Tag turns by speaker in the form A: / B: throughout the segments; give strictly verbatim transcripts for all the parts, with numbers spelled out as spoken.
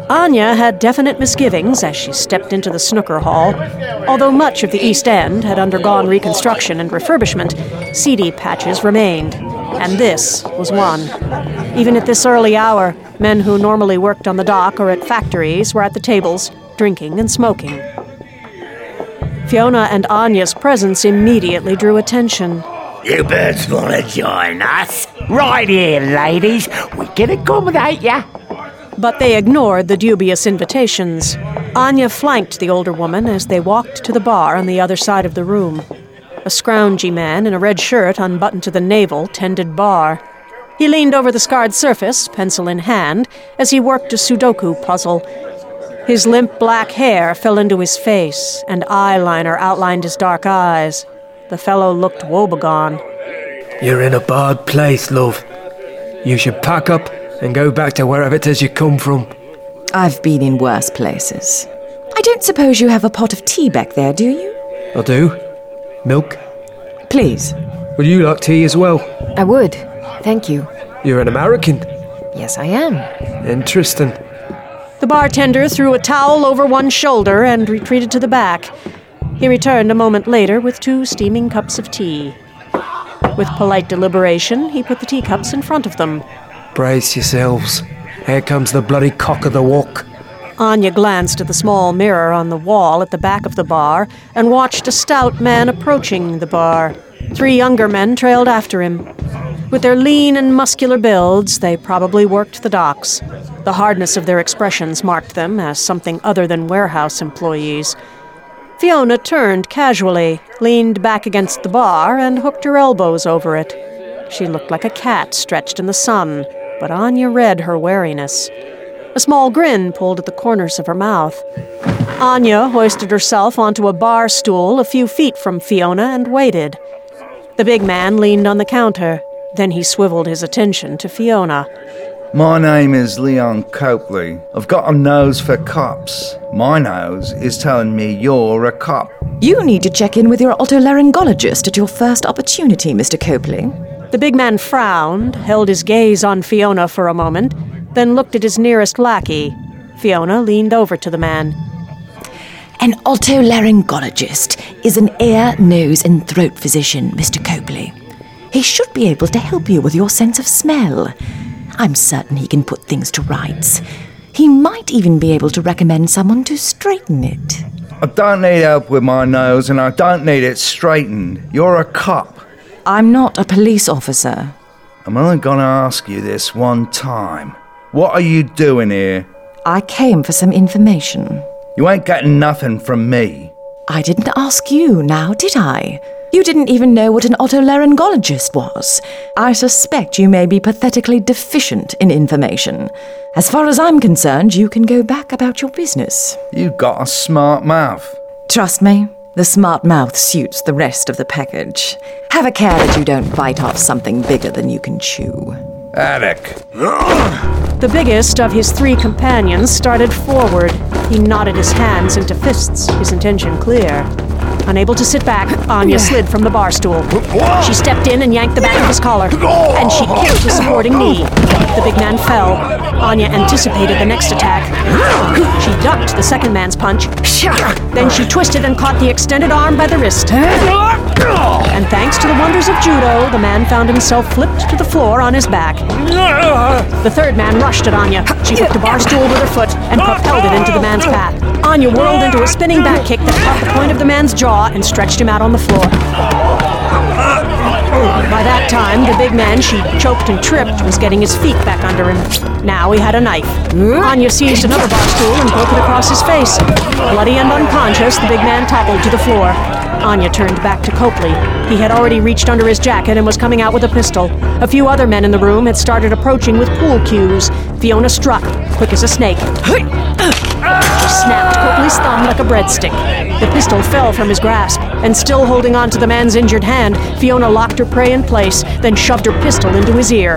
A: Anya had definite misgivings as she stepped into the snooker hall. Although much of the East End had undergone reconstruction and refurbishment, seedy patches remained, and this was one. Even at this early hour, men who normally worked on the dock or at factories were at the tables, drinking and smoking. Fiona and Anya's presence immediately drew attention.
B: You birds want to join us? Right here, ladies. We can accommodate ya.
A: But they ignored the dubious invitations. Anya flanked the older woman as they walked to the bar on the other side of the room. A scroungy man in a red shirt unbuttoned to the navel tended bar. He leaned over the scarred surface, pencil in hand, as he worked a Sudoku puzzle. His limp black hair fell into his face, and eyeliner outlined his dark eyes. The fellow looked woebegone.
C: You're in a bad place, love. You should pack up and go back to wherever it is you come from.
D: I've been in worse places. I don't suppose you have a pot of tea back there, do you?
C: I do. Milk?
D: Please.
C: Would you like tea as well?
D: I would. Thank you.
C: You're an American?
D: Yes, I am.
C: Interesting.
A: The bartender threw a towel over one shoulder and retreated to the back. He returned a moment later with two steaming cups of tea. With polite deliberation, he put the teacups in front of them.
C: Brace yourselves. Here comes the bloody cock of the walk.
A: Anya glanced at the small mirror on the wall at the back of the bar and watched a stout man approaching the bar. Three younger men trailed after him. With their lean and muscular builds, they probably worked the docks. The hardness of their expressions marked them as something other than warehouse employees. Fiona turned casually, leaned back against the bar, and hooked her elbows over it. She looked like a cat stretched in the sun, but Anya read her wariness. A small grin pulled at the corners of her mouth. Anya hoisted herself onto a bar stool a few feet from Fiona and waited. The big man leaned on the counter. Then he swiveled his attention to Fiona.
E: My name is Leon Copley. I've got a nose for cops. My nose is telling me you're a cop.
D: You need to check in with your otolaryngologist at your first opportunity, Mister Copley.
A: The big man frowned, held his gaze on Fiona for a moment, then looked at his nearest lackey. Fiona leaned over to the man.
D: An otolaryngologist is an ear, nose, and throat physician, Mister Copley. He should be able to help you with your sense of smell. I'm certain he can put things to rights. He might even be able to recommend someone to straighten it.
E: I don't need help with my nose, and I don't need it straightened. You're a cop.
D: I'm not a police officer.
E: I'm only gonna ask you this one time. What are you doing here?
D: I came for some information.
E: You ain't getting nothing from me.
D: I didn't ask you now, did I? You didn't even know what an otolaryngologist was. I suspect you may be pathetically deficient in information. As far as I'm concerned, you can go back about your business.
E: You've got a smart mouth.
D: Trust me, the smart mouth suits the rest of the package. Have a care that you don't bite off something bigger than you can chew.
E: Attic.
A: The biggest of his three companions started forward. He knotted his hands into fists, his intention clear. Unable to sit back, Anya slid from the bar stool. She stepped in and yanked the back of his collar, and she kicked his supporting knee. The big man fell. Anya anticipated the next attack. She ducked the second man's punch. Then she twisted and caught the extended arm by the wrist. And thanks to the wonders of judo, the man found himself flipped to the floor on his back. The third man rushed at Anya. She hooked a bar stool with her foot and propelled it into the man's path. Anya whirled into a spinning back kick that caught the point of the man's jaw and stretched him out on the floor. By that time, the big man she'd choked and tripped was getting his feet back under him. Now he had a knife. Anya seized another bar stool and broke it across his face. Bloody and unconscious, the big man toppled to the floor. Anya turned back to Copley. He had already reached under his jacket and was coming out with a pistol. A few other men in the room had started approaching with pool cues. Fiona struck, quick as a snake. She snapped Copley's thumb like a breadstick. The pistol fell from his grasp, and still holding on to the man's injured hand, Fiona locked her prey in place, then shoved her pistol into his ear.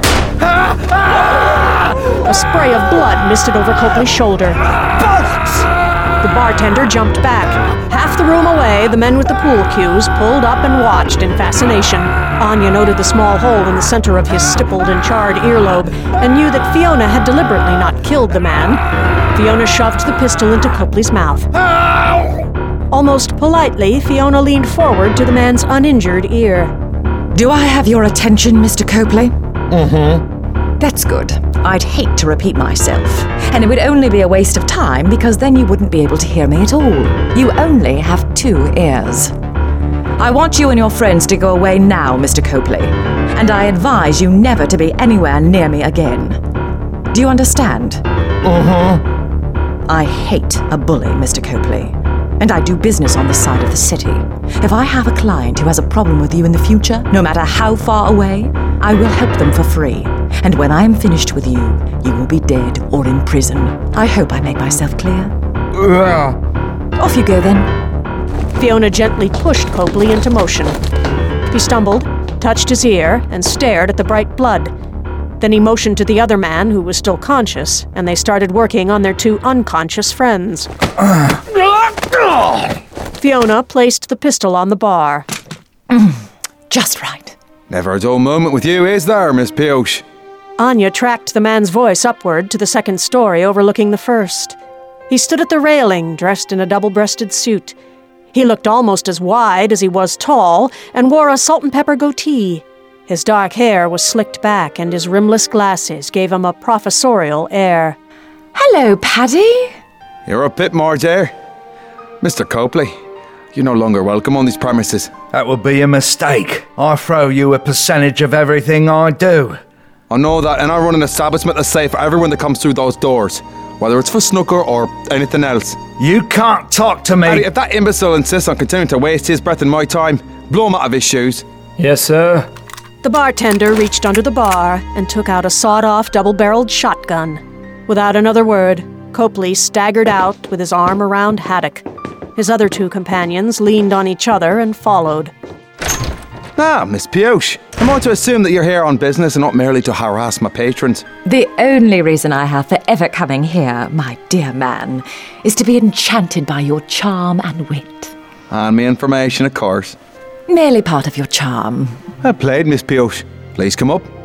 A: A spray of blood misted over Copley's shoulder. The bartender jumped back. Half the room away, the men with the pool cues pulled up and watched in fascination. Anya noted the small hole in the center of his stippled and charred earlobe and knew that Fiona had deliberately not killed the man. Fiona shoved the pistol into Copley's mouth. Almost politely, Fiona leaned forward to the man's uninjured ear.
D: Do I have your attention, Mister Copley?
E: Mm-hmm.
D: That's good. I'd hate to repeat myself, and it would only be a waste of time because then you wouldn't be able to hear me at all. You only have two ears. I want you and your friends to go away now, Mister Copley, and I advise you never to be anywhere near me again. Do you understand?
E: Mm-hmm.
D: I hate a bully, Mister Copley, and I do business on the side of the city. If I have a client who has a problem with you in the future, no matter how far away, I will help them for free. And when I am finished with you, you will be dead or in prison. I hope I make myself clear.
E: Uh.
D: Off you go then.
A: Fiona gently pushed Copley into motion. He stumbled, touched his ear, and stared at the bright blood. Then he motioned to the other man, who was still conscious, and they started working on their two unconscious friends. Fiona placed the pistol on the bar.
D: Mm, just right.
F: Never a dull moment with you, is there, Miss Pioche?
A: Anya tracked the man's voice upward to the second story overlooking the first. He stood at the railing, dressed in a double-breasted suit. He looked almost as wide as he was tall, and wore a salt-and-pepper goatee. His dark hair was slicked back, and his rimless glasses gave him a professorial air.
D: Hello, Paddy.
F: You're a bit more there. Mister Copley, you're no longer welcome on these premises.
E: That would be a mistake. I throw you a percentage of everything I do.
F: I know that, and I run an establishment that's safe for everyone that comes through those doors, whether it's for snooker or anything else.
E: You can't talk to me.
F: Paddy, if that imbecile insists on continuing to waste his breath in my time, blow him out of his shoes.
C: Yes, sir.
A: The bartender reached under the bar and took out a sawed-off double-barreled shotgun. Without another word, Copley staggered out with his arm around Haddock. His other two companions leaned on each other and followed.
F: Ah, Miss Pioche, I'm going to assume that you're here on business and not merely to harass my patrons.
D: The only reason I have for ever coming here, my dear man, is to be enchanted by your charm and wit.
F: And me information, of course.
D: Merely part of your charm.
F: Well played, Miss Pioche. Please come up.